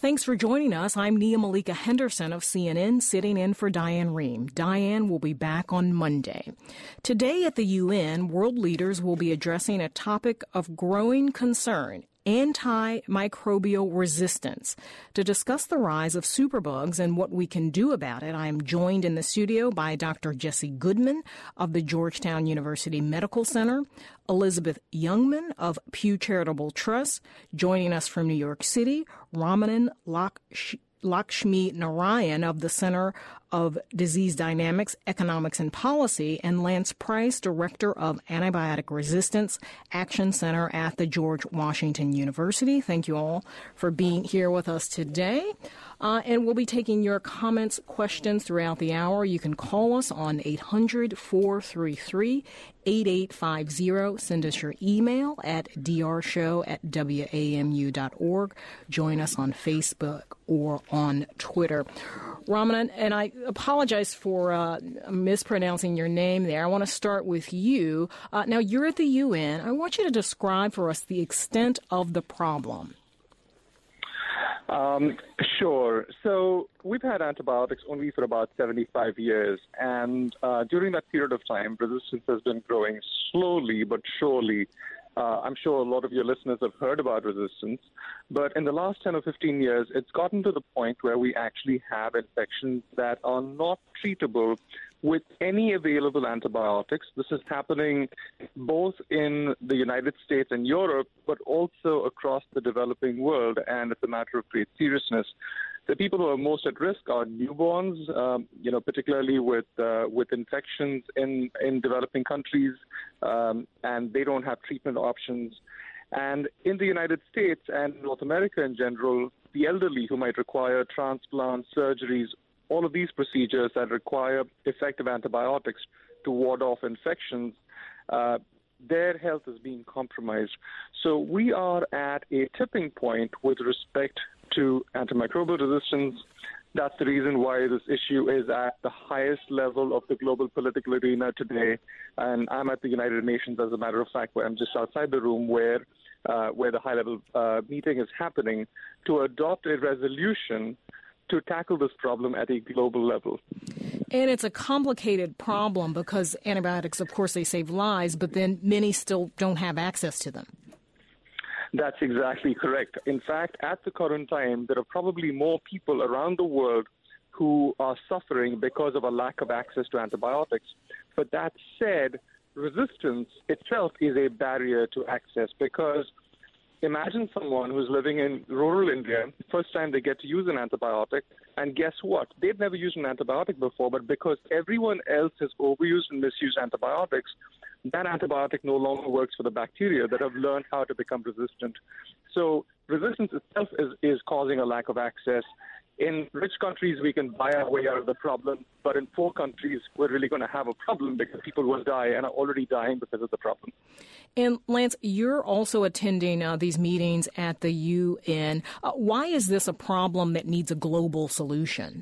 Thanks for joining us. I'm Nia Malika Henderson of CNN, sitting in for Diane Rehm. Diane will be back on Monday. Today at the UN, world leaders will be addressing a topic of growing concern: antimicrobial resistance. To discuss the rise of superbugs and what we can do about it, I am joined in the studio by Dr. Jesse Goodman of the Georgetown University Medical Center, Elizabeth Youngman of Pew Charitable Trust, joining us from New York City, Ramanan Lakshmi Narayan of the Center of Disease Dynamics, Economics and Policy, and Lance Price, Director of Antibiotic Resistance Action Center at the George Washington University. Thank you all for being here with us today. And we'll be taking your comments, questions throughout the hour. You can call us on 800-433-8850. Send us your email at drshow@wamu.org. Join us on Facebook or on Twitter. Ramanan, and I apologize for mispronouncing your name there. I want to start with you. Now, you're at the UN. I want you to describe for us the extent of the problem. Sure. So we've had antibiotics only for about 75 years, and during that period of time, resistance has been growing slowly but surely. I'm sure a lot of your listeners have heard about resistance, but in the last 10 or 15 years, it's gotten to the point where we actually have infections that are not treatable with any available antibiotics. This is happening both in the United States and Europe, but also across the developing world, and it's a matter of great seriousness. The people who are most at risk are newborns, particularly with infections in developing countries, and they don't have treatment options. And in the United States and North America in general, the elderly who might require transplants, surgeries, all of these procedures that require effective antibiotics to ward off infections, their health is being compromised. So we are at a tipping point with respect to antimicrobial resistance. That's the reason why this issue is at the highest level of the global political arena today. And I'm at the United Nations, as a matter of fact, where I'm just outside the room where the high-level meeting is happening to adopt a resolution to tackle this problem at a global level. And it's a complicated problem because antibiotics, of course, they save lives, but then many still don't have access to them. That's exactly correct. In fact, at the current time, there are probably more people around the world who are suffering because of a lack of access to antibiotics. But that said, resistance itself is a barrier to access, because imagine someone who's living in rural India, first time they get to use an antibiotic, and guess what? They've never used an antibiotic before, but because everyone else has overused and misused antibiotics, that antibiotic no longer works for the bacteria that have learned how to become resistant. So resistance itself is causing a lack of access. In rich countries, we can buy our way out of the problem, but in poor countries, we're really going to have a problem because people will die and are already dying because of the problem. And Lance, you're also attending these meetings at the UN. Why is this a problem that needs a global solution?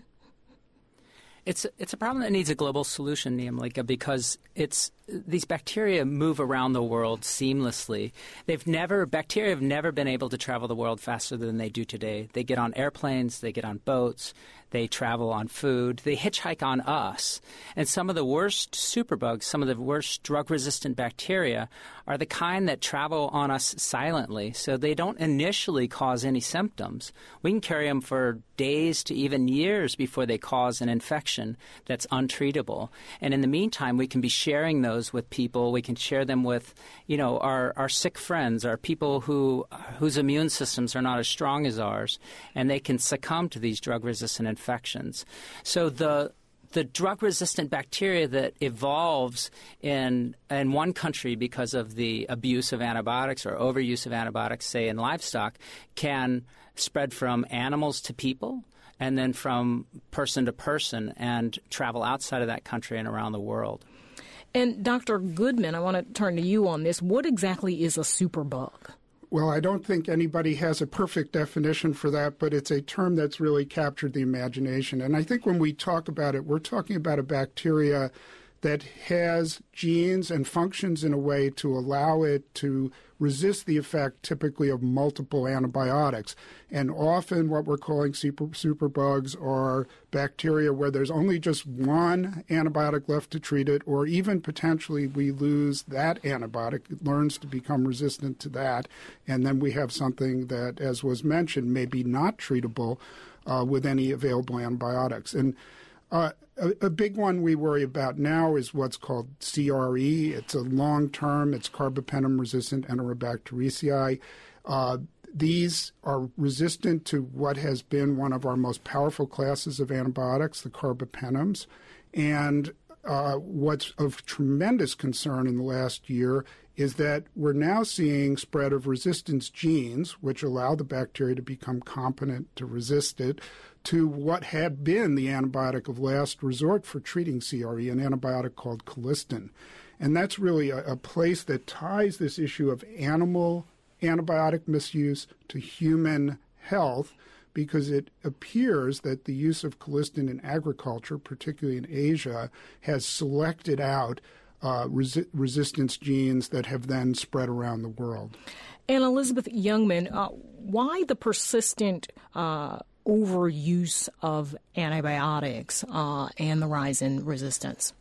It's a problem that needs a global solution, Nia Malika, because these bacteria move around the world seamlessly. Bacteria have never been able to travel the world faster than they do today. They get on airplanes, they get on boats, they travel on food, they hitchhike on us. And some of the worst superbugs, some of the worst drug-resistant bacteria are the kind that travel on us silently, so they don't initially cause any symptoms. We can carry them for days to even years before they cause an infection that's untreatable. And in the meantime, we can be sharing those with people. We can share them with, our sick friends, our people whose immune systems are not as strong as ours, and they can succumb to these drug-resistant infections. So the drug-resistant bacteria that evolves in one country because of the abuse of antibiotics or overuse of antibiotics, say in livestock, can spread from animals to people and then from person to person and travel outside of that country and around the world. And Dr. Goodman, I want to turn to you on this. What exactly is a superbug? Well, I don't think anybody has a perfect definition for that, but it's a term that's really captured the imagination. And I think when we talk about it, we're talking about a bacteria that has genes and functions in a way to allow it to resist the effect typically of multiple antibiotics. And often what we're calling superbugs are bacteria where there's only just one antibiotic left to treat it, or even potentially we lose that antibiotic. It learns to become resistant to that, and then we have something that, as was mentioned, may be not treatable with any available antibiotics. And a big one we worry about now is what's called CRE. It's a long-term, it's carbapenem-resistant Enterobacteriaceae. These are resistant to what has been one of our most powerful classes of antibiotics, the carbapenems. And what's of tremendous concern in the last year is that we're now seeing spread of resistance genes, which allow the bacteria to become competent to resist it, to what had been the antibiotic of last resort for treating CRE, an antibiotic called colistin. And that's really a place that ties this issue of animal antibiotic misuse to human health, because it appears that the use of colistin in agriculture, particularly in Asia, has selected out resistance genes that have then spread around the world. And Elizabeth Youngman, why the persistent overuse of antibiotics and the rise in resistance?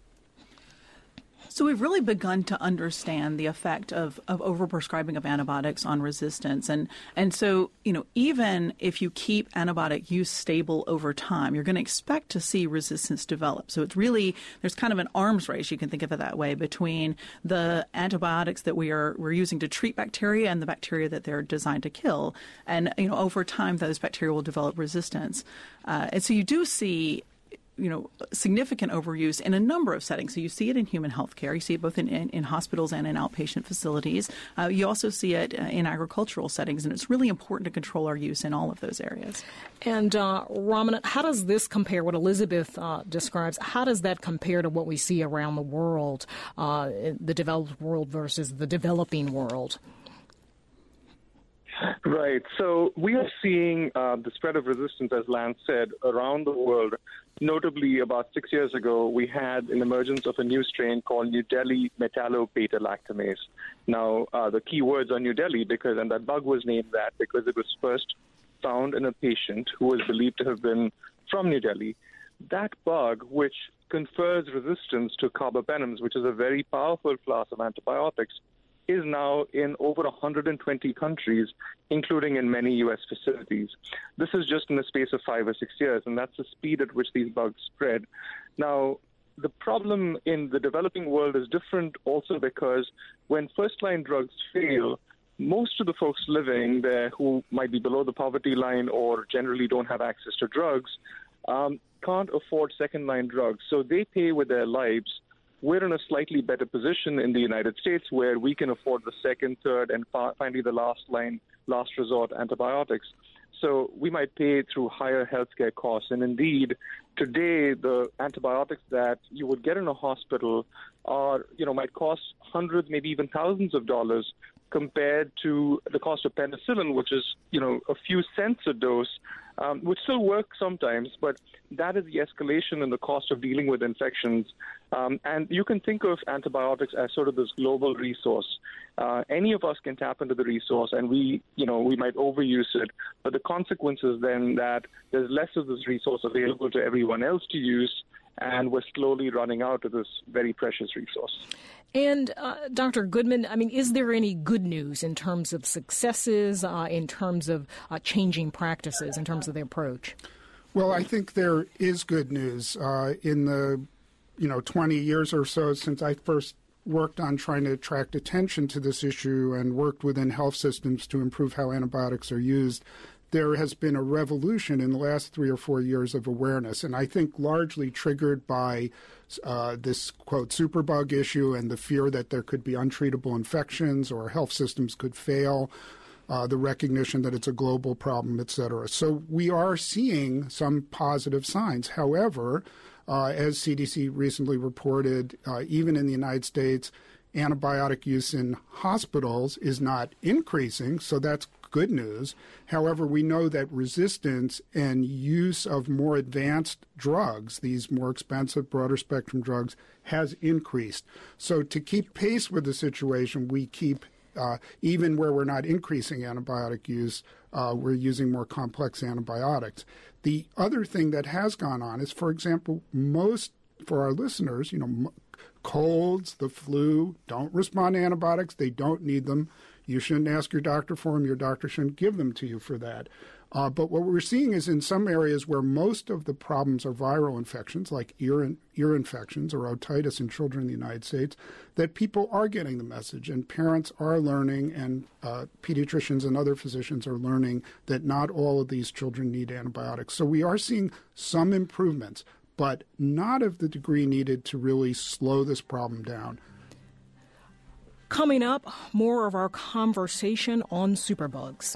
So we've really begun to understand the effect of overprescribing of antibiotics on resistance. And so, even if you keep antibiotic use stable over time, you're going to expect to see resistance develop. So it's really, there's kind of an arms race, you can think of it that way, between the antibiotics that we're using to treat bacteria and the bacteria that they're designed to kill. And, over time, those bacteria will develop resistance. And so you do see significant overuse in a number of settings. So you see it in human health care. You see it both in hospitals and in outpatient facilities. You also see it in agricultural settings, and it's really important to control our use in all of those areas. And Ramana, how does this compare, what Elizabeth describes, how does that compare to what we see around the world, the developed world versus the developing world? Right. So we are seeing the spread of resistance, as Lance said, around the world. Notably, about 6 years ago, we had an emergence of a new strain called New Delhi metallo-beta-lactamase. Now, the key words are New Delhi, and that bug was named that because it was first found in a patient who was believed to have been from New Delhi. That bug, which confers resistance to carbapenems, which is a very powerful class of antibiotics, is now in over 120 countries, including in many U.S. facilities. This is just in the space of 5 or 6 years, and that's the speed at which these bugs spread. Now, the problem in the developing world is different also because when first-line drugs fail, most of the folks living there who might be below the poverty line or generally don't have access to drugs can't afford second-line drugs, so they pay with their lives. We're in a slightly better position in the United States where we can afford the second, third, and finally the last resort antibiotics. So we might pay through higher healthcare costs. And indeed, today, the antibiotics that you would get in a hospital might cost hundreds, maybe even thousands of dollars compared to the cost of penicillin, which is, a few cents a dose, which still works sometimes, but that is the escalation in the cost of dealing with infections. And you can think of antibiotics as sort of this global resource. Any of us can tap into the resource, and we might overuse it, but the consequence is then that there's less of this resource available to everyone else to use, and we're slowly running out of this very precious resource. And Dr. Goodman, is there any good news in terms of successes, in terms of changing practices, in terms of the approach? Well, I think there is good news. In the 20 years or so since I first worked on trying to attract attention to this issue and worked within health systems to improve how antibiotics are used, there has been a revolution in the last 3 or 4 years of awareness, and I think largely triggered by this, quote, superbug issue and the fear that there could be untreatable infections or health systems could fail, the recognition that it's a global problem, et cetera. So we are seeing some positive signs. However, as CDC recently reported, even in the United States, antibiotic use in hospitals is not increasing, so that's good news. However, we know that resistance and use of more advanced drugs, these more expensive, broader spectrum drugs, has increased. So to keep pace with the situation, we keep, even where we're not increasing antibiotic use, we're using more complex antibiotics. The other thing that has gone on is, for example, for our listeners, colds, the flu, don't respond to antibiotics. They don't need them. You shouldn't ask your doctor for them. Your doctor shouldn't give them to you for that. But what we're seeing is in some areas where most of the problems are viral infections, like ear infections or otitis in children in the United States, that people are getting the message, and parents are learning, and pediatricians and other physicians are learning that not all of these children need antibiotics. So we are seeing some improvements, but not of the degree needed to really slow this problem down. Coming up, more of our conversation on superbugs.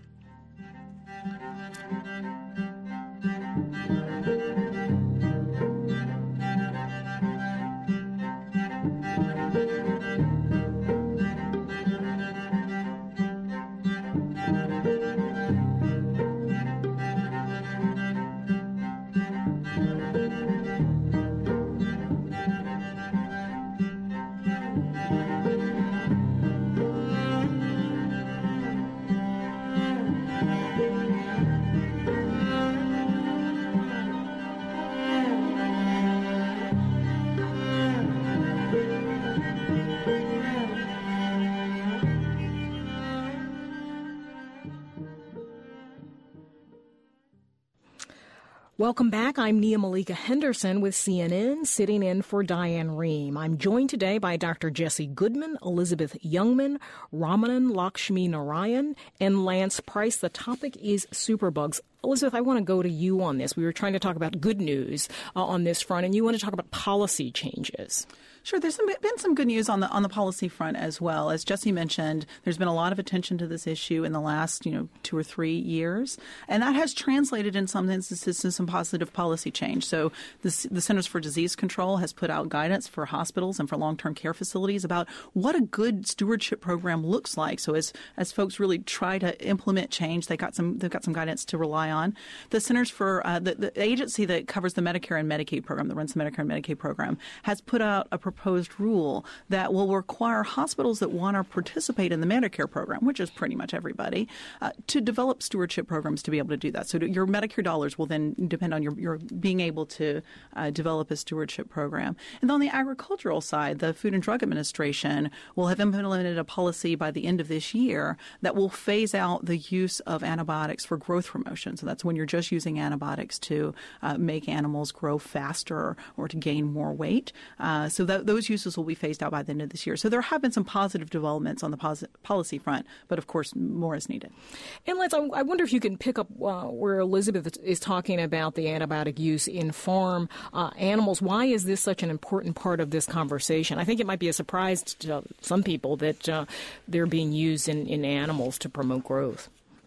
Welcome back. I'm Nia Malika Henderson with CNN, sitting in for Diane Rehm. I'm joined today by Dr. Jesse Goodman, Elizabeth Youngman, Ramanan Lakshmi Narayan, and Lance Price. The topic is superbugs. Elizabeth, I want to go to you on this. We were trying to talk about good news on this front, and you want to talk about policy changes. Sure. There's been some good news on the policy front as well. As Jesse mentioned, there's been a lot of attention to this issue in the last 2 or 3 years, and that has translated in some instances to some positive policy change. So the Centers for Disease Control has put out guidance for hospitals and for long-term care facilities about what a good stewardship program looks like. So as folks really try to implement change, they've got some guidance to rely on. The Centers for the agency that covers the Medicare and Medicaid program, that runs the Medicare and Medicaid program, has put out a proposed rule that will require hospitals that want to participate in the Medicare program, which is pretty much everybody, to develop stewardship programs to be able to do that. So your Medicare dollars will then depend on your being able to develop a stewardship program. And on the agricultural side, the Food and Drug Administration will have implemented a policy by the end of this year that will phase out the use of antibiotics for growth promotion. So that's when you're just using antibiotics to make animals grow faster or to gain more weight. So those uses will be phased out by the end of this year. So there have been some positive developments on the policy front, but of course more is needed. And Lance, I wonder if you can pick up where Elizabeth is talking about the antibiotic use in farm animals. Why is this such an important part of this conversation? I think it might be a surprise to some people that they're being used in animals to promote growth.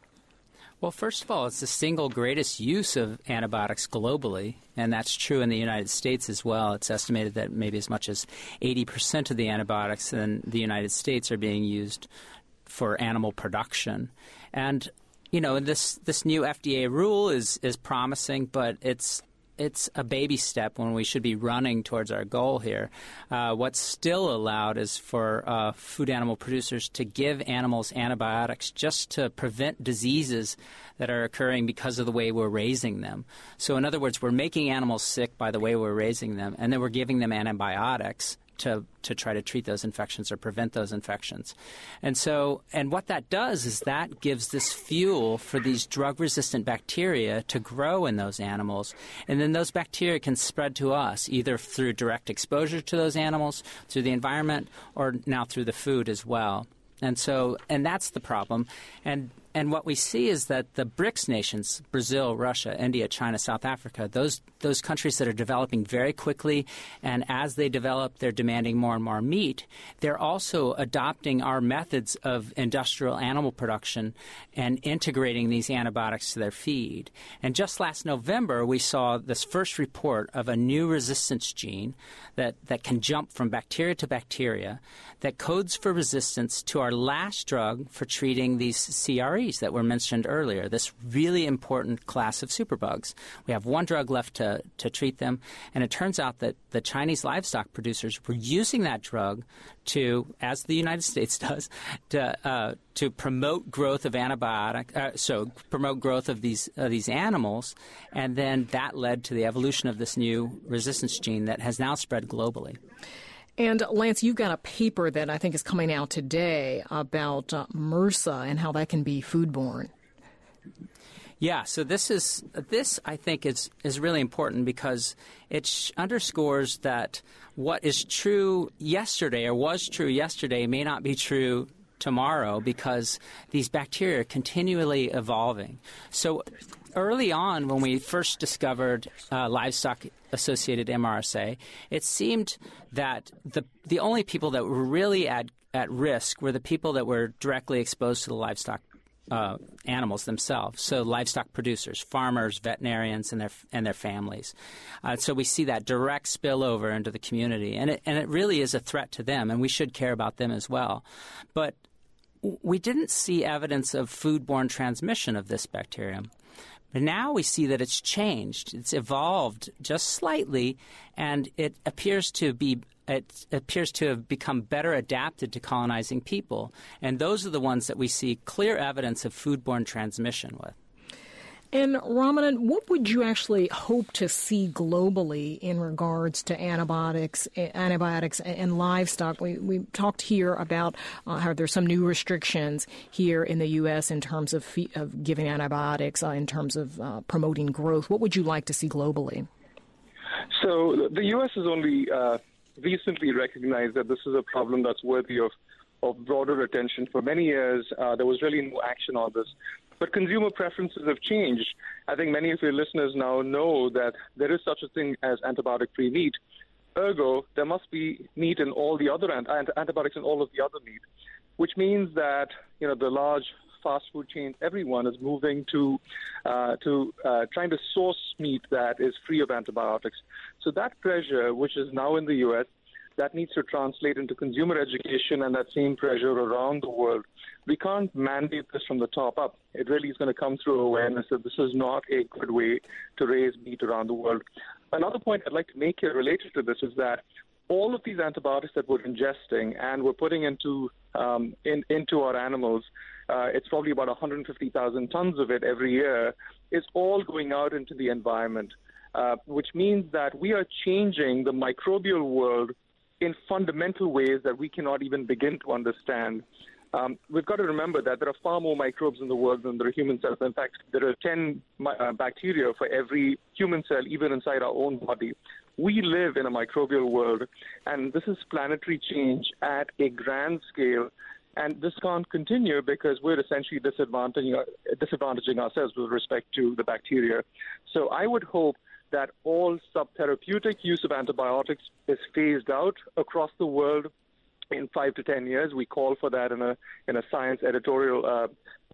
Well, first of all, it's the single greatest use of antibiotics globally, and that's true in the United States as well. It's estimated that maybe as much as 80% of the antibiotics in the United States are being used for animal production. And, this new FDA rule is promising, but it's a baby step when we should be running towards our goal here. What's still allowed is for food animal producers to give animals antibiotics just to prevent diseases that are occurring because of the way we're raising them. So in other words, we're making animals sick by the way we're raising them, and then we're giving them antibiotics to try to treat those infections or prevent those infections. And what that does is that gives this fuel for these drug-resistant bacteria to grow in those animals. And then those bacteria can spread to us, either through direct exposure to those animals, through the environment, or now through the food as well. And that's the problem. And what we see is that the BRICS nations, Brazil, Russia, India, China, South Africa, those countries that are developing very quickly, and as they develop, they're demanding more and more meat, they're also adopting our methods of industrial animal production and integrating these antibiotics to their feed. And just last November, we saw this first report of a new resistance gene that can jump from bacteria to bacteria that codes for resistance to our last drug for treating these CRE increase that were mentioned earlier, this really important class of superbugs. We have one drug left to treat them, and it turns out that the Chinese livestock producers were using that drug to, as the United States does, to promote growth of promote growth of these animals, and then that led to the evolution of this new resistance gene that has now spread globally. And Lance, you've got a paper that I think is coming out today about MRSA and how that can be foodborne. Yeah, so this I think is really important because it underscores that what is true yesterday or was true yesterday may not be true tomorrow because these bacteria are continually evolving. So early on, when we first discovered livestock-associated MRSA, it seemed that the only people that were really at risk were the people that were directly exposed to the livestock animals themselves. So livestock producers, farmers, veterinarians, and their families. So we see that direct spillover into the community, and it really is a threat to them, and we should care about them as well. But we didn't see evidence of foodborne transmission of this bacterium. But now we see that it's changed. It's evolved just slightly, and it appears to have become better adapted to colonizing people. And those are the ones that we see clear evidence of foodborne transmission with. And Ramanand, what would you actually hope to see globally in regards to antibiotics and livestock? We talked here about how there's some new restrictions here in the U.S. in terms of giving antibiotics, in terms of promoting growth. What would you like to see globally? So the U.S. has only recently recognized that this is a problem that's worthy of broader attention. For many years, there was really no action on this. But consumer preferences have changed. I think many of your listeners now know that there is such a thing as antibiotic-free meat. Ergo, there must be meat in all the other antibiotics in all of the other meat, which means that the large fast food chains, everyone is moving to trying to source meat that is free of antibiotics. So that pressure, which is now in the U.S., that needs to translate into consumer education and that same pressure around the world. We can't mandate this from the top up. It really is going to come through awareness that this is not a good way to raise meat around the world. Another point I'd like to make here related to this is that all of these antibiotics that we're ingesting and we're putting into our animals, it's probably about 150,000 tons of it every year, is all going out into the environment, which means that we are changing the microbial world in fundamental ways that we cannot even begin to understand. We've got to remember that there are far more microbes in the world than there are human cells. In fact, there are 10 bacteria for every human cell, even inside our own body. We live in a microbial world, and this is planetary change at a grand scale. And this can't continue because we're essentially disadvantaging ourselves with respect to the bacteria. So I would hope that all subtherapeutic use of antibiotics is phased out across the world in 5 to 10 years. We called for that in a Science editorial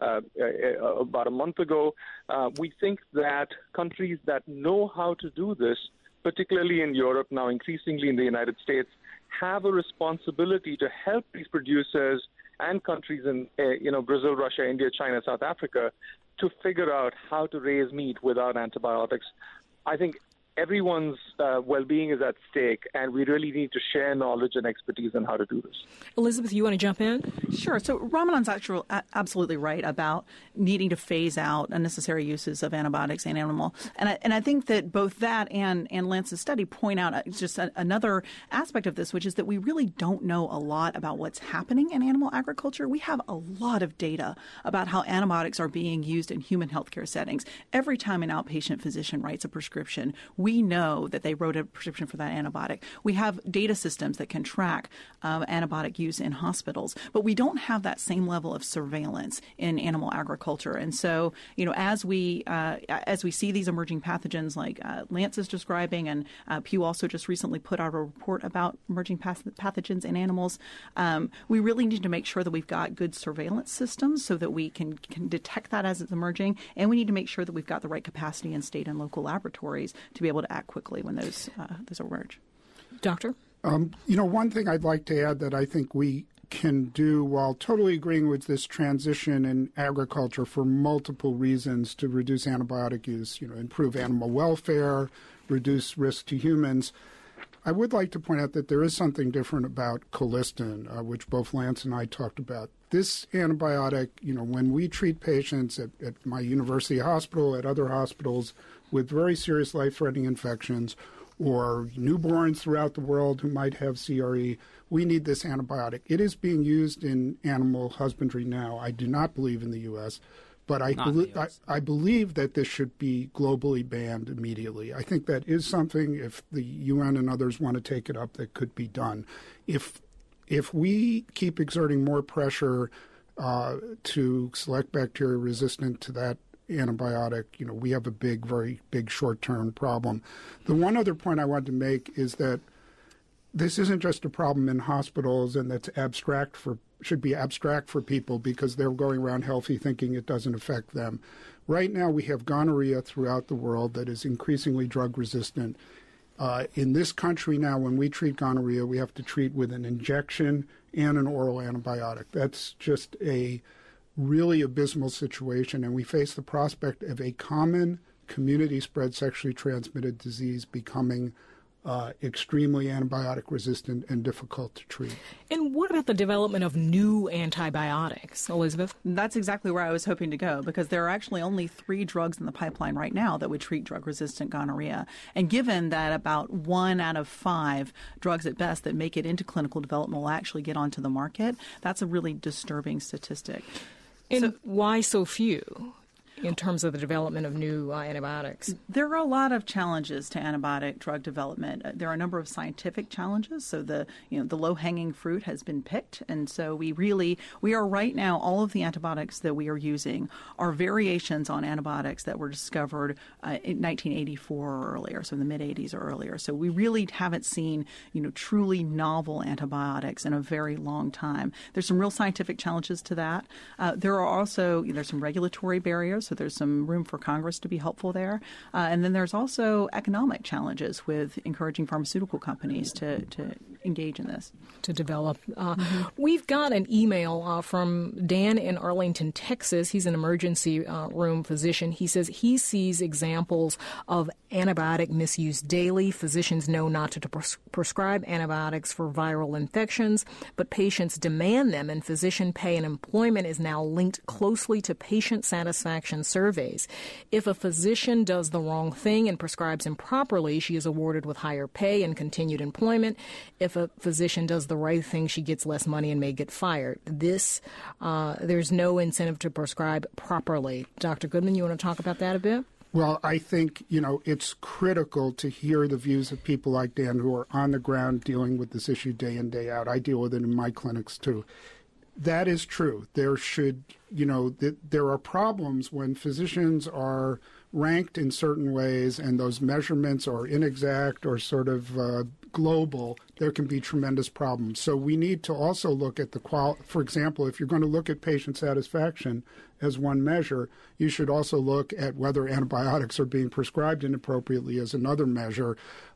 about a month ago. We think that countries that know how to do this, particularly in Europe, now increasingly in the United States, have a responsibility to help these producers and countries in Brazil, Russia, India, China, South Africa to figure out how to raise meat without antibiotics. I think everyone's well-being is at stake, and we really need to share knowledge and expertise on how to do this. Elizabeth, you want to jump in? Sure. So Ramanand's absolutely right about needing to phase out unnecessary uses of antibiotics in animal. And I think that both that and Lance's study point out just another aspect of this, which is that we really don't know a lot about what's happening in animal agriculture. We have a lot of data about how antibiotics are being used in human healthcare settings. Every time an outpatient physician writes a prescription, we know that they wrote a prescription for that antibiotic. We have data systems that can track antibiotic use in hospitals, but we don't have that same level of surveillance in animal agriculture. And so, as we see these emerging pathogens like Lance is describing, and Pew also just recently put out a report about emerging pathogens in animals, we really need to make sure that we've got good surveillance systems so that we can detect that as it's emerging, and we need to make sure that we've got the right capacity in state and local laboratories to be able to act quickly when those emerge. Doctor? One thing I'd like to add that I think we can do, while totally agreeing with this transition in agriculture for multiple reasons to reduce antibiotic use, improve animal welfare, reduce risk to humans. I would like to point out that there is something different about colistin, which both Lance and I talked about. This antibiotic, when we treat patients at my university hospital, at other hospitals with very serious life-threatening infections, or newborns throughout the world who might have CRE, we need this antibiotic. It is being used in animal husbandry now. I do not believe in the U.S., but I believe that this should be globally banned immediately. I think that is something, if the UN and others want to take it up, that could be done. If we keep exerting more pressure to select bacteria resistant to that antibiotic, we have a very big short-term problem. The one other point I wanted to make is that this isn't just a problem in hospitals, and that's should be abstract for people because they're going around healthy thinking it doesn't affect them. Right now we have gonorrhea throughout the world that is increasingly drug resistant. In this country now, when we treat gonorrhea, we have to treat with an injection and an oral antibiotic. That's just a really abysmal situation, and we face the prospect of a common community-spread sexually transmitted disease becoming extremely antibiotic resistant and difficult to treat. And what about the development of new antibiotics, Elizabeth? That's exactly where I was hoping to go, because there are actually only 3 drugs in the pipeline right now that would treat drug-resistant gonorrhea. And given that about 1 out of 5 drugs at best that make it into clinical development will actually get onto the market, that's a really disturbing statistic. And why so few in terms of the development of new antibiotics? There are a lot of challenges to antibiotic drug development. There are a number of scientific challenges. So the low-hanging fruit has been picked. And so we are right now, all of the antibiotics that we are using are variations on antibiotics that were discovered in 1984 or earlier, so in the mid-'80s or earlier. So we really haven't seen, truly novel antibiotics in a very long time. There's some real scientific challenges to that. There are also, there's some regulatory barriers. So there's some room for Congress to be helpful there. And then there's also economic challenges with encouraging pharmaceutical companies to engage in this. To develop. We've got an email from Dan in Arlington, Texas. He's an emergency room physician. He says he sees examples of antibiotic misuse daily. Physicians know not to prescribe antibiotics for viral infections, but patients demand them, and physician pay and employment is now linked closely to patient satisfaction surveys. If a physician does the wrong thing and prescribes improperly, she is awarded with higher pay and continued employment. If a physician does the right thing, she gets less money and may get fired. There's no incentive to prescribe properly. Dr. Goodman, you want to talk about that a bit? Well, I think, it's critical to hear the views of people like Dan who are on the ground dealing with this issue day in, day out. I deal with it in my clinics, too. That is true. There are problems when physicians are ranked in certain ways and those measurements are inexact or sort of global. There can be tremendous problems. So we need to also look at for example, if you're going to look at patient satisfaction as one measure, you should also look at whether antibiotics are being prescribed inappropriately as another measure.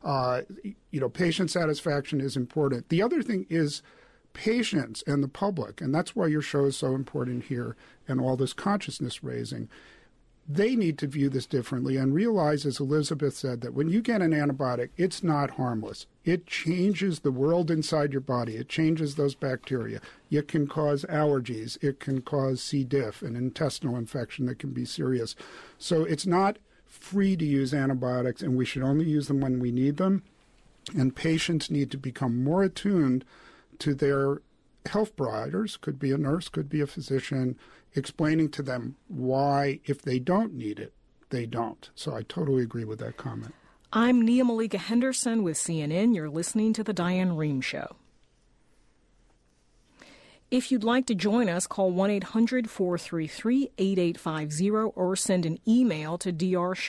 Patient satisfaction is important. The other thing is patients and the public, and that's why your show is so important here and all this consciousness raising. They need to view this differently and realize, as Elizabeth said, that when you get an antibiotic, it's not harmless. It changes the world inside your body. It changes those bacteria. It can cause allergies. It can cause C. diff, an intestinal infection that can be serious. So it's not free to use antibiotics, and we should only use them when we need them. And patients need to become more attuned to their health providers, could be a nurse, could be a physician, explaining to them why, if they don't need it, they don't. So I totally agree with that comment. I'm Nia Malika Henderson with CNN. You're listening to The Diane Rehm Show. If you'd like to join us, call 1-800-433-8850 or send an email to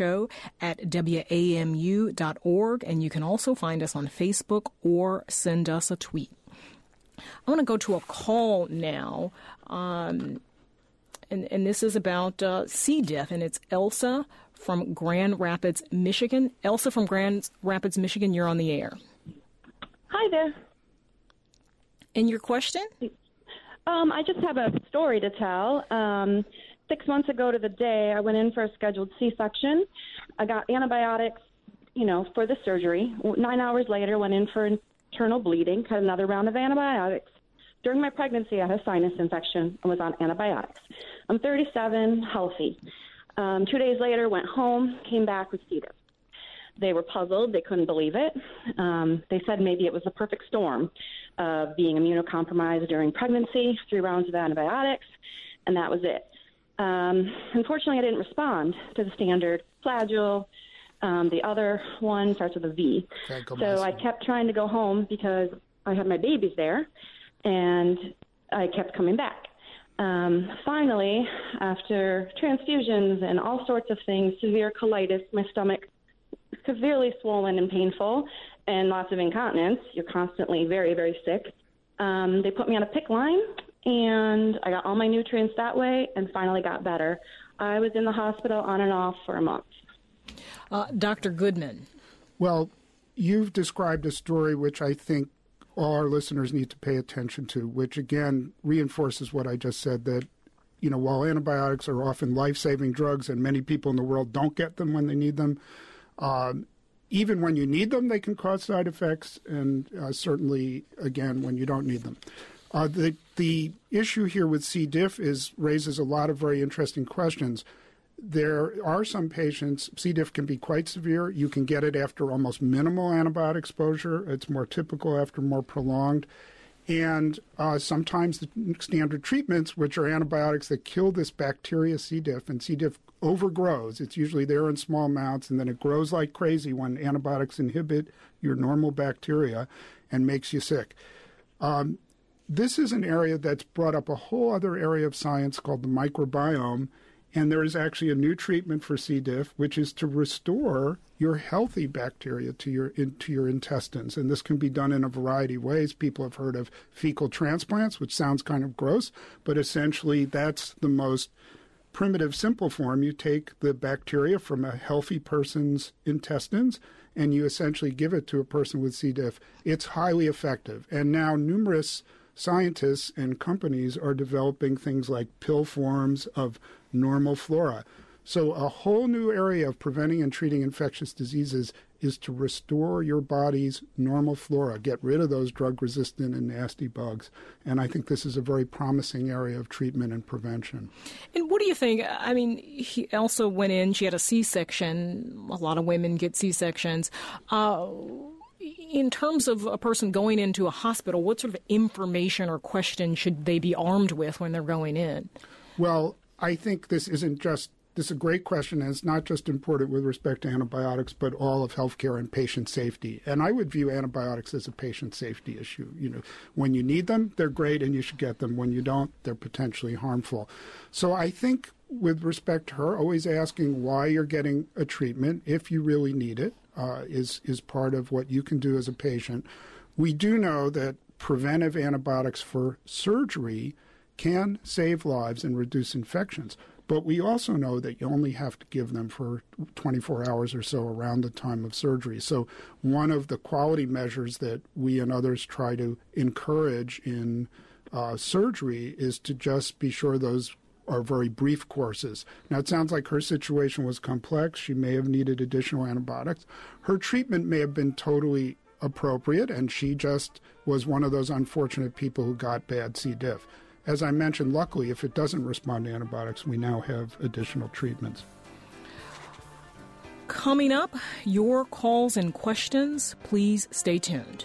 drshow@wamu.org. And you can also find us on Facebook or send us a tweet. I want to go to a call now, and this is about C. diff, and it's Elsa from Grand Rapids, Michigan. Elsa from Grand Rapids, Michigan, you're on the air. Hi there. And your question? I just have a story to tell. 6 months ago to the day, I went in for a scheduled C-section. I got antibiotics, for the surgery. 9 hours later, went in for internal bleeding, had another round of antibiotics. During my pregnancy, I had a sinus infection and was on antibiotics. I'm 37, healthy. 2 days later, went home, came back with C. diff. They were puzzled. They couldn't believe it. They said maybe it was a perfect storm of being immunocompromised during pregnancy, 3 rounds of antibiotics, and that was it. Unfortunately, I didn't respond to the standard Flagyl. The other one starts with a V. So I kept trying to go home because I had my babies there, and I kept coming back. Finally, after transfusions and all sorts of things, severe colitis, my stomach severely swollen and painful, and lots of incontinence. You're constantly very, very sick. They put me on a PICC line, and I got all my nutrients that way and finally got better. I was in the hospital on and off for a month. Dr. Goodman. Well, you've described a story which I think all our listeners need to pay attention to, which again reinforces what I just said, that while antibiotics are often life-saving drugs and many people in the world don't get them when they need them, even when you need them, they can cause side effects, and certainly, again, when you don't need them. The issue here with C. diff raises a lot of very interesting questions. There are some patients, C. diff can be quite severe. You can get it after almost minimal antibiotic exposure. It's more typical after more prolonged. And sometimes the standard treatments, which are antibiotics that kill this bacteria C. diff, and C. diff overgrows. It's usually there in small amounts, and then it grows like crazy when antibiotics inhibit your normal bacteria and makes you sick. This is an area that's brought up a whole other area of science called the microbiome, and there is actually a new treatment for C. diff, which is to restore your healthy bacteria into your intestines. And this can be done in a variety of ways. People have heard of fecal transplants, which sounds kind of gross, but essentially that's the most primitive, simple form. You take the bacteria from a healthy person's intestines and you essentially give it to a person with C. diff. It's highly effective. And now numerous scientists and companies are developing things like pill forms of normal flora. So a whole new area of preventing and treating infectious diseases is to restore your body's normal flora, get rid of those drug-resistant and nasty bugs. And I think this is a very promising area of treatment and prevention. And what do you think? I mean, he also went in, she had a C-section. A lot of women get C-sections. In terms of a person going into a hospital, what sort of information or questions should they be armed with when they're going in? Well, I think this is a great question, and it's not just important with respect to antibiotics, but all of healthcare and patient safety. And I would view antibiotics as a patient safety issue. When you need them, they're great and you should get them. When you don't, they're potentially harmful. So I think with respect to her, always asking why you're getting a treatment, if you really need it, is part of what you can do as a patient. We do know that preventive antibiotics for surgery can save lives and reduce infections. But we also know that you only have to give them for 24 hours or so around the time of surgery. So one of the quality measures that we and others try to encourage in surgery is to just be sure those are very brief courses. Now, it sounds like her situation was complex. She may have needed additional antibiotics. Her treatment may have been totally appropriate, and she just was one of those unfortunate people who got bad C. diff. As I mentioned, luckily, if it doesn't respond to antibiotics, we now have additional treatments. Coming up, your calls and questions. Please stay tuned.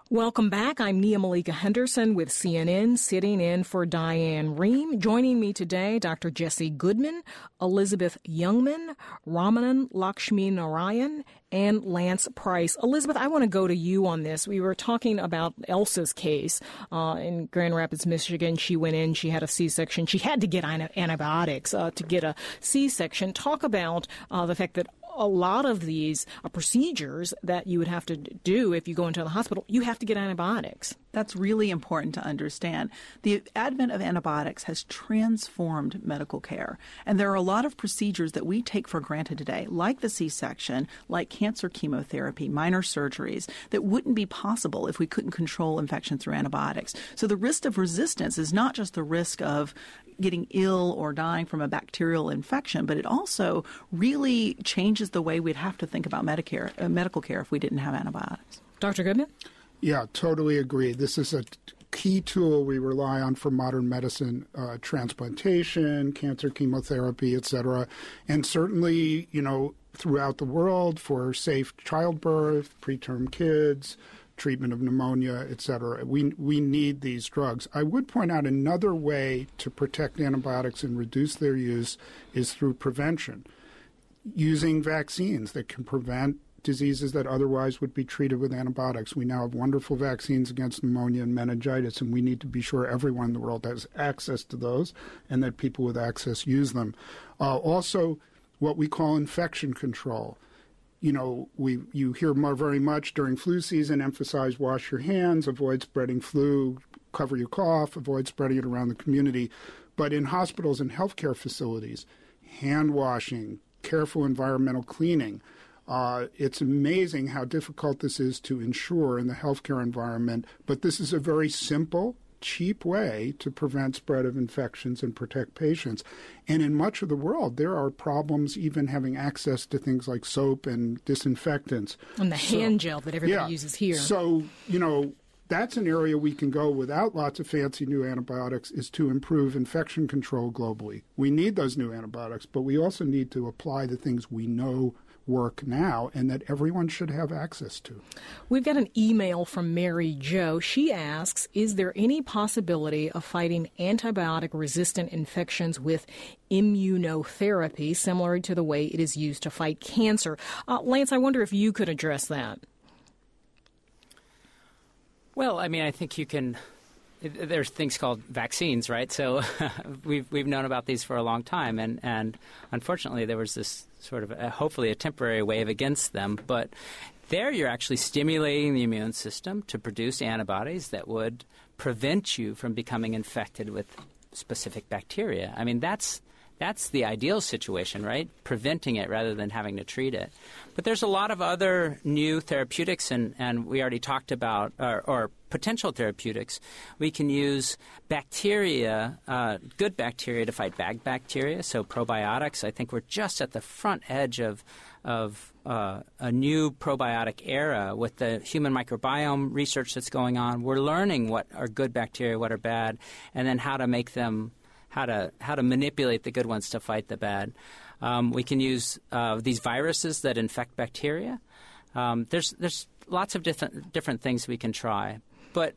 Welcome back. I'm Nia Malika Henderson with CNN, sitting in for Diane Rehm. Joining me today, Dr. Jesse Goodman, Elizabeth Youngman, Ramanan Lakshmi Narayan, and Lance Price. Elizabeth, I want to go to you on this. We were talking about Elsa's case in Grand Rapids, Michigan. She went in, she had a C-section. She had to get antibiotics to get a C-section. Talk about the fact that a lot of these procedures that you would have to do if you go into the hospital, you have to get antibiotics. That's really important to understand. The advent of antibiotics has transformed medical care. And there are a lot of procedures that we take for granted today, like the C-section, like cancer chemotherapy, minor surgeries, that wouldn't be possible if we couldn't control infection through antibiotics. So the risk of resistance is not just the risk of getting ill or dying from a bacterial infection, but it also really changes the way we'd have to think about medical care if we didn't have antibiotics. Dr. Goodman? Yeah, totally agree. This is a key tool we rely on for modern medicine, transplantation, cancer chemotherapy, et cetera. And certainly, throughout the world for safe childbirth, preterm kids, treatment of pneumonia, et cetera. We need these drugs. I would point out another way to protect antibiotics and reduce their use is through prevention, using vaccines that can prevent diseases that otherwise would be treated with antibiotics. We now have wonderful vaccines against pneumonia and meningitis, and we need to be sure everyone in the world has access to those and that people with access use them. Also, what we call infection control. You hear very much during flu season, emphasize wash your hands, avoid spreading flu, cover your cough, avoid spreading it around the community. But in hospitals and healthcare facilities, hand washing, careful environmental cleaning, it's amazing how difficult this is to ensure in the healthcare environment. But this is a very simple, cheap way to prevent spread of infections and protect patients. And in much of the world, there are problems even having access to things like soap and disinfectants. And the hand gel that everybody uses here. So, that's an area we can go without lots of fancy new antibiotics, is to improve infection control globally. We need those new antibiotics, but we also need to apply the things we know work now and that everyone should have access to. We've got an email from Mary Jo. She asks, is there any possibility of fighting antibiotic-resistant infections with immunotherapy, similar to the way it is used to fight cancer? Lance, I wonder if you could address that. Well, I think you can. There's things called vaccines, right? So we've known about these for a long time, and unfortunately there was this sort of hopefully a temporary wave against them. But there you're actually stimulating the immune system to produce antibodies that would prevent you from becoming infected with specific bacteria. That's the ideal situation, right? Preventing it rather than having to treat it. But there's a lot of other new therapeutics, and we already talked about, or potential therapeutics. We can use bacteria, good bacteria, to fight bad bacteria, so probiotics. I think we're just at the front edge of a new probiotic era with the human microbiome research that's going on. We're learning what are good bacteria, what are bad, and then how to make them how to manipulate the good ones to fight the bad. We can use these viruses that infect bacteria. There's lots of different things we can try. But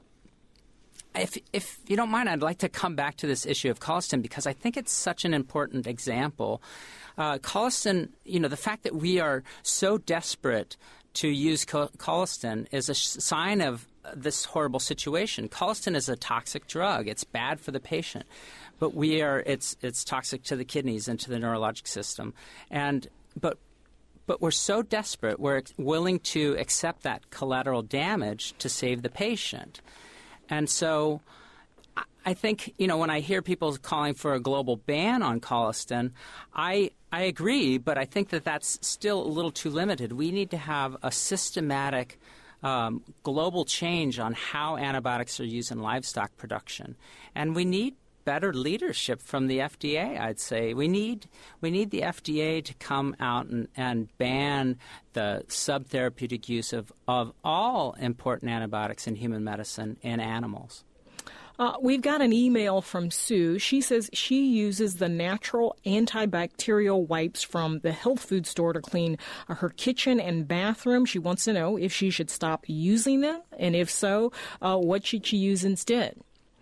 if you don't mind, I'd like to come back to this issue of colistin because I think it's such an important example. Colistin, the fact that we are so desperate to use colistin is a sign of this horrible situation. Colistin is a toxic drug. It's bad for the patient. But it's toxic to the kidneys and to the neurologic system. But we're so desperate, we're willing to accept that collateral damage to save the patient. And so I think, when I hear people calling for a global ban on colistin, I agree, but I think that that's still a little too limited. We need to have a systematic global change on how antibiotics are used in livestock production. And we need better leadership from the FDA, I'd say. We need the FDA to come out and ban the subtherapeutic use of all important antibiotics in human medicine in animals. We've got an email from Sue. She says she uses the natural antibacterial wipes from the health food store to clean her kitchen and bathroom. She wants to know if she should stop using them, and if so, what should she use instead?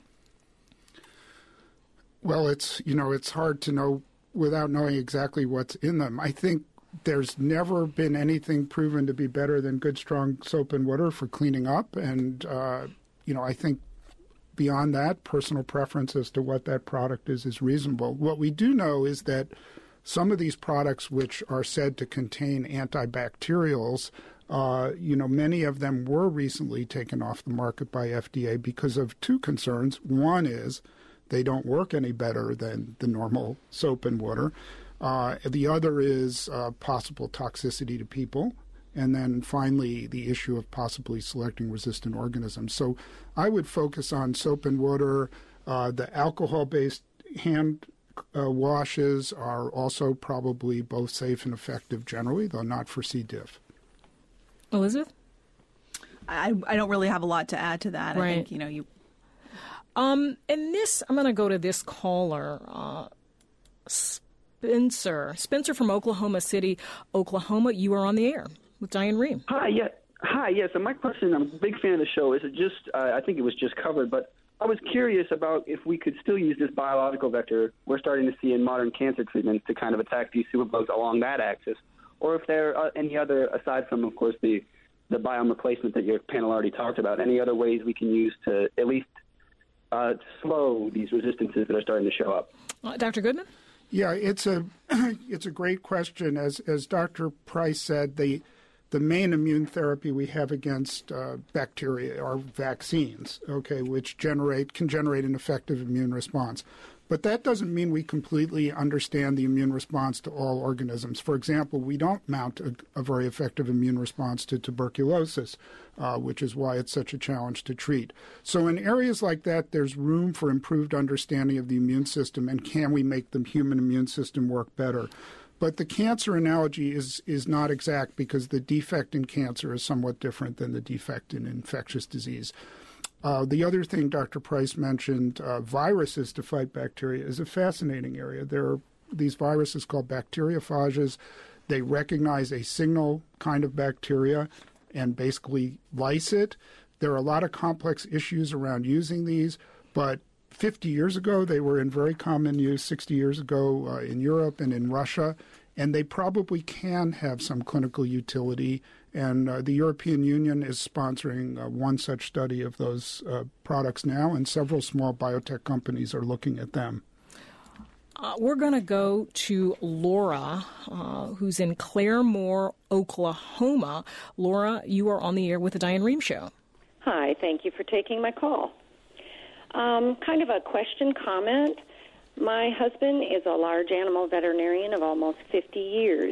Well, it's hard to know without knowing exactly what's in them. I think there's never been anything proven to be better than good, strong soap and water for cleaning up. And, I think beyond that, personal preference as to what that product is reasonable. What we do know is that some of these products which are said to contain antibacterials, many of them were recently taken off the market by FDA because of two concerns. One is they don't work any better than the normal soap and water. The other is possible toxicity to people. And then finally, the issue of possibly selecting resistant organisms. So I would focus on soap and water. The alcohol-based hand washes are also probably both safe and effective generally, though not for C. diff. Elizabeth? I don't really have a lot to add to that. Right. I think, you... And this, I'm going to go to this caller, Spencer from Oklahoma City, Oklahoma. You are on the air with Diane Rehm. Hi, yes. And my question, I'm a big fan of the show. Is it just, I think it was just covered, but I was curious about if we could still use this biological vector we're starting to see in modern cancer treatments to kind of attack these superbugs along that axis, or if there are any other, aside from, of course, the biome replacement that your panel already talked about, any other ways we can use to at least slow these resistances that are starting to show up. Dr. Goodman? Yeah, it's a great question. As Dr. Price said, the main immune therapy we have against bacteria are vaccines, which can generate an effective immune response. But that doesn't mean we completely understand the immune response to all organisms. For example, we don't mount a very effective immune response to tuberculosis, which is why it's such a challenge to treat. So in areas like that, there's room for improved understanding of the immune system, and can we make the human immune system work better? But the cancer analogy is not exact because the defect in cancer is somewhat different than the defect in infectious disease. The other thing Dr. Price mentioned, viruses to fight bacteria, is a fascinating area. There are these viruses called bacteriophages. They recognize a signal kind of bacteria and basically lyse it. There are a lot of complex issues around using these, but 50 years ago, they were in very common use, 60 years ago in Europe and in Russia, and they probably can have some clinical utility. And the European Union is sponsoring one such study of those products now, and several small biotech companies are looking at them. We're going to go to Laura, who's in Claremore, Oklahoma. Laura, you are on the air with the Diane Rehm Show. Hi, thank you for taking my call. Kind of a question, comment. My husband is a large animal veterinarian of almost 50 years,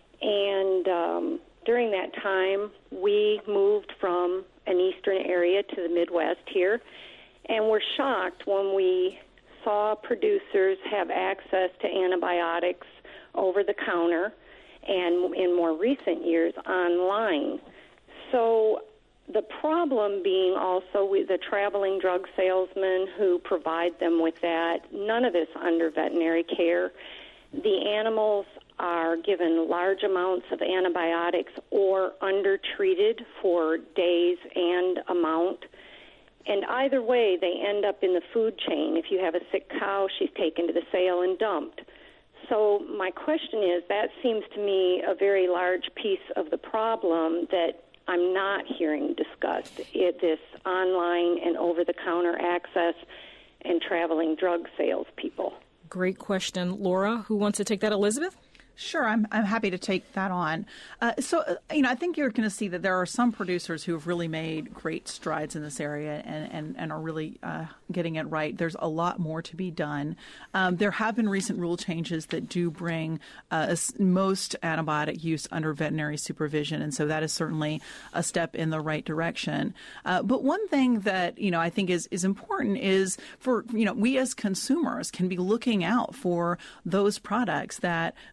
and during that time, we moved from an eastern area to the Midwest here, and were shocked when we saw producers have access to antibiotics over the counter and in more recent years online. So the problem being also with the traveling drug salesmen who provide them with that, none of this under veterinary care. The animals are given large amounts of antibiotics or undertreated for days and amount. And either way, they end up in the food chain. If you have a sick cow, she's taken to the sale and dumped. So my question is, that seems to me a very large piece of the problem that I'm not hearing discussed, this online and over-the-counter access and traveling drug salespeople. Great question. Laura, who wants to take that? Elizabeth? Sure, I'm happy to take that on. I think you're going to see that there are some producers who have really made great strides in this area and are really getting it right. There's a lot more to be done. There have been recent rule changes that do bring most antibiotic use under veterinary supervision, and so that is certainly a step in the right direction. But one thing that I think is important is for we as consumers can be looking out for those products that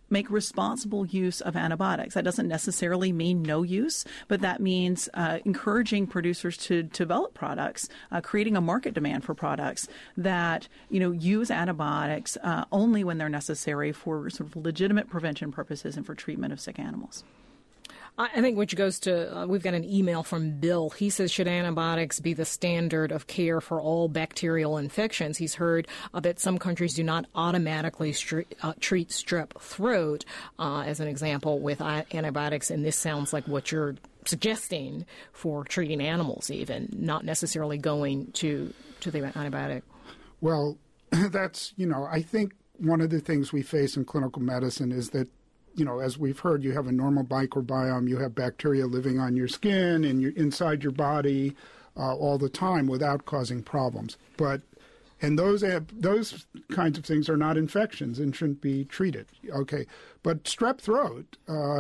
make responsible use of antibiotics. That doesn't necessarily mean no use, but that means encouraging producers to develop products, creating a market demand for products that, use antibiotics only when they're necessary for sort of legitimate prevention purposes and for treatment of sick animals. I think which goes to, we've got an email from Bill. He says, should antibiotics be the standard of care for all bacterial infections? He's heard that some countries do not automatically treat strep throat, as an example, with antibiotics, and this sounds like what you're suggesting for treating animals even, not necessarily going to the antibiotic. Well, that's, I think one of the things we face in clinical medicine is that, as we've heard, you have a normal microbiome, you have bacteria living on your skin and inside your body all the time without causing problems. And those kinds of things are not infections and shouldn't be treated. Okay, but strep throat,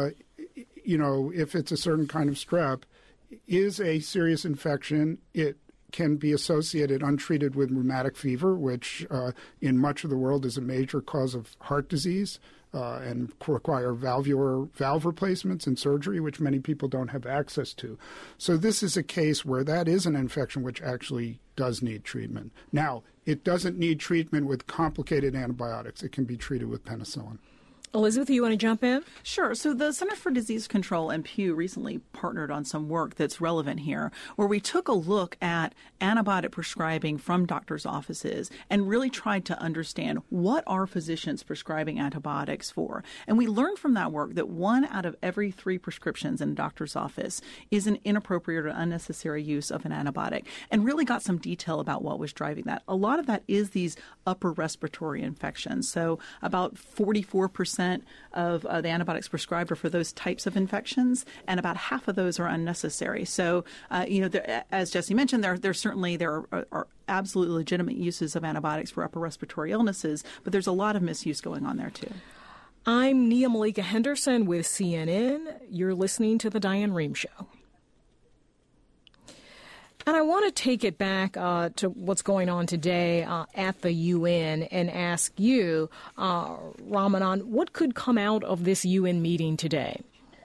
if it's a certain kind of strep, is a serious infection. It can be associated untreated with rheumatic fever, which in much of the world is a major cause of heart disease. And require valve replacements and surgery, which many people don't have access to. So this is a case where that is an infection which actually does need treatment. Now, it doesn't need treatment with complicated antibiotics. It can be treated with penicillin. Elizabeth, you want to jump in? Sure. So the Center for Disease Control and Pew recently partnered on some work that's relevant here, where we took a look at antibiotic prescribing from doctors' offices and really tried to understand what are physicians prescribing antibiotics for. And we learned from that work that 1 out of every 3 prescriptions in a doctor's office is an inappropriate or unnecessary use of an antibiotic, and really got some detail about what was driving that. A lot of that is these upper respiratory infections. So about 44% of the antibiotics prescribed are for those types of infections, and about half of those are unnecessary. So, as Jesse mentioned, there are absolutely legitimate uses of antibiotics for upper respiratory illnesses, but there's a lot of misuse going on there too. I'm Nia Malika Henderson with CNN. You're listening to The Diane Rehm Show. And I want to take it back to what's going on today at the UN and ask you, Ramanan, what could come out of this UN meeting today?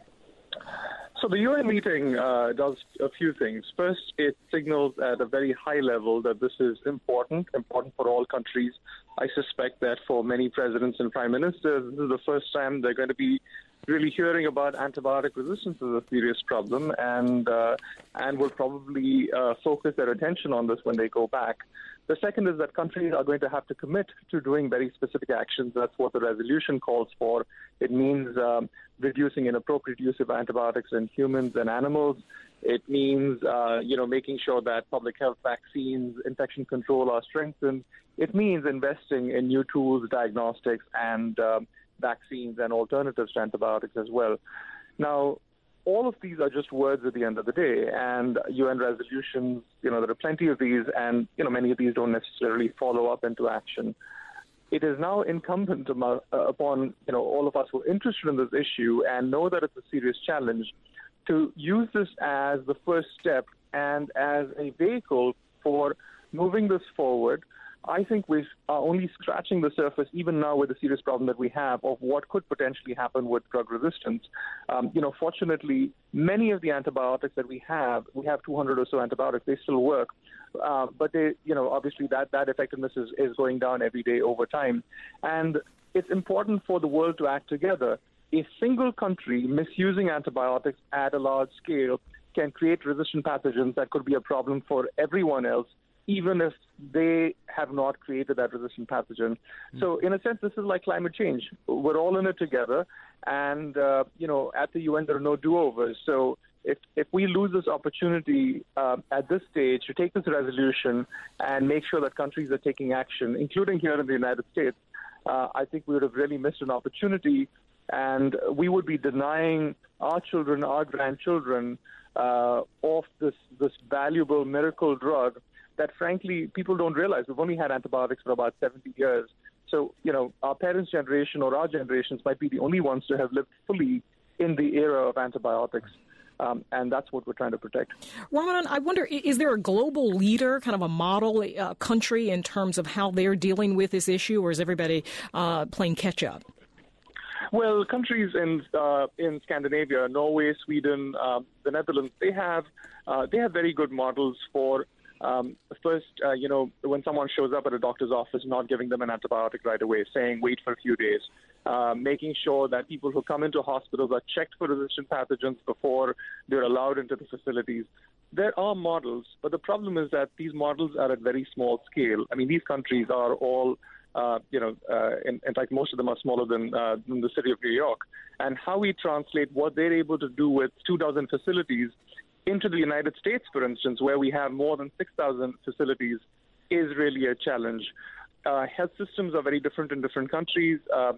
So the UN meeting does a few things. First, it signals at a very high level that this is important for all countries. I suspect that for many presidents and prime ministers, this is the first time they're going to be really hearing about antibiotic resistance as a serious problem, and will probably focus their attention on this when they go back. The second is that countries are going to have to commit to doing very specific actions. That's what the resolution calls for. It means reducing inappropriate use of antibiotics in humans and animals. It means, making sure that public health vaccines, infection control are strengthened. It means investing in new tools, diagnostics, and vaccines and alternatives to antibiotics as well. Now, all of these are just words at the end of the day, and UN resolutions, there are plenty of these, and, many of these don't necessarily follow up into action. It is now incumbent upon, all of us who are interested in this issue and know that it's a serious challenge to use this as the first step and as a vehicle for moving this forward. I think we are only scratching the surface, even now with the serious problem that we have, of what could potentially happen with drug resistance. Fortunately, many of the antibiotics that we have 200 or so antibiotics, they still work. But they, obviously that effectiveness is going down every day over time. And it's important for the world to act together. A single country misusing antibiotics at a large scale can create resistant pathogens that could be a problem for everyone else, even if they have not created that resistant pathogen. So in a sense, this is like climate change. We're all in it together. And, at the UN, there are no do-overs. So if we lose this opportunity at this stage to take this resolution and make sure that countries are taking action, including here in the United States, I think we would have really missed an opportunity. And we would be denying our children, our grandchildren, of this valuable miracle drug that, frankly, people don't realize. We've only had antibiotics for about 70 years. So, our parents' generation or our generations might be the only ones to have lived fully in the era of antibiotics. And that's what we're trying to protect. Ramanan, I wonder, is there a global leader, kind of a model country in terms of how they're dealing with this issue, or is everybody playing catch-up? Well, countries in Scandinavia, Norway, Sweden, the Netherlands, they have very good models for first, when someone shows up at a doctor's office, not giving them an antibiotic right away, saying wait for a few days, making sure that people who come into hospitals are checked for resistant pathogens before they're allowed into the facilities. There are models, but the problem is that these models are at very small scale. I mean, these countries are all, in fact, most of them are smaller than the city of New York. And how we translate what they're able to do with 2,000 facilities into the United States, for instance, where we have more than 6,000 facilities, is really a challenge. Health systems are very different in different countries.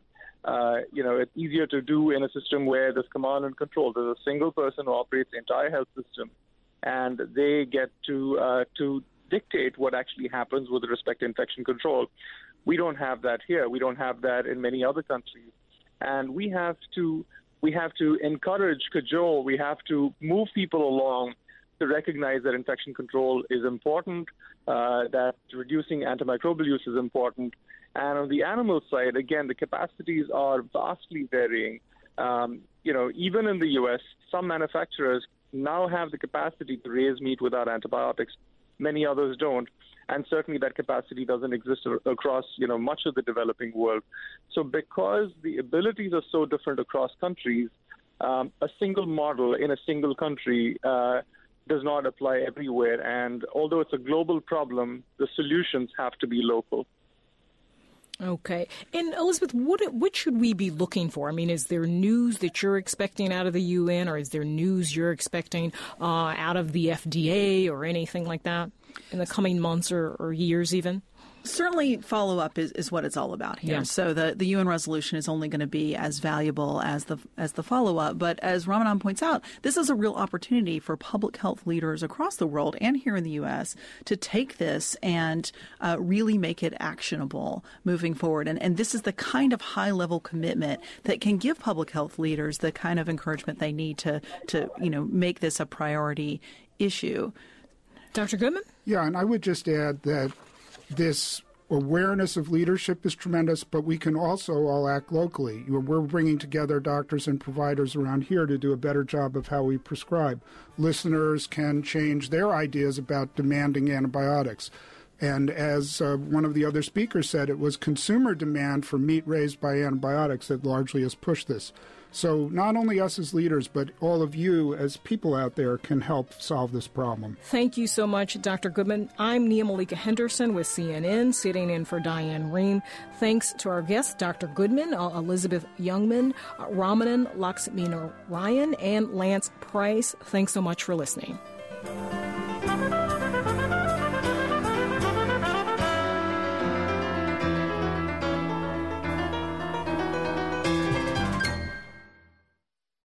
It's easier to do in a system where there's command and control. There's a single person who operates the entire health system, and they get to dictate what actually happens with respect to infection control. We don't have that here. We don't have that in many other countries. And we have to encourage, cajole, we have to move people along to recognize that infection control is important, that reducing antimicrobial use is important. And on the animal side, again, the capacities are vastly varying. Even in the U.S., some manufacturers now have the capacity to raise meat without antibiotics. Many others don't. And certainly that capacity doesn't exist across, much of the developing world. So because the abilities are so different across countries, a single model in a single country does not apply everywhere. And although it's a global problem, the solutions have to be local. Okay. And Elizabeth, what should we be looking for? I mean, is there news that you're expecting out of the UN, or is there news you're expecting out of the FDA or anything like that in the coming months or years even? Certainly follow-up is what it's all about here. Yeah. So the UN resolution is only going to be as valuable as the follow-up. But as Ramanan points out, this is a real opportunity for public health leaders across the world and here in the U.S. to take this and really make it actionable moving forward. And this is the kind of high-level commitment that can give public health leaders the kind of encouragement they need to make this a priority issue. Dr. Goodman? Yeah, and I would just add that this awareness of leadership is tremendous, but we can also all act locally. We're bringing together doctors and providers around here to do a better job of how we prescribe. Listeners can change their ideas about demanding antibiotics. And as one of the other speakers said, it was consumer demand for meat raised by antibiotics that largely has pushed this. So not only us as leaders, but all of you as people out there can help solve this problem. Thank you so much, Dr. Goodman. I'm Nia Malika Henderson with CNN, sitting in for Diane Rehm. Thanks to our guests, Dr. Goodman, Elizabeth Youngman, Ramanan Laxminarayan, and Lance Price. Thanks so much for listening.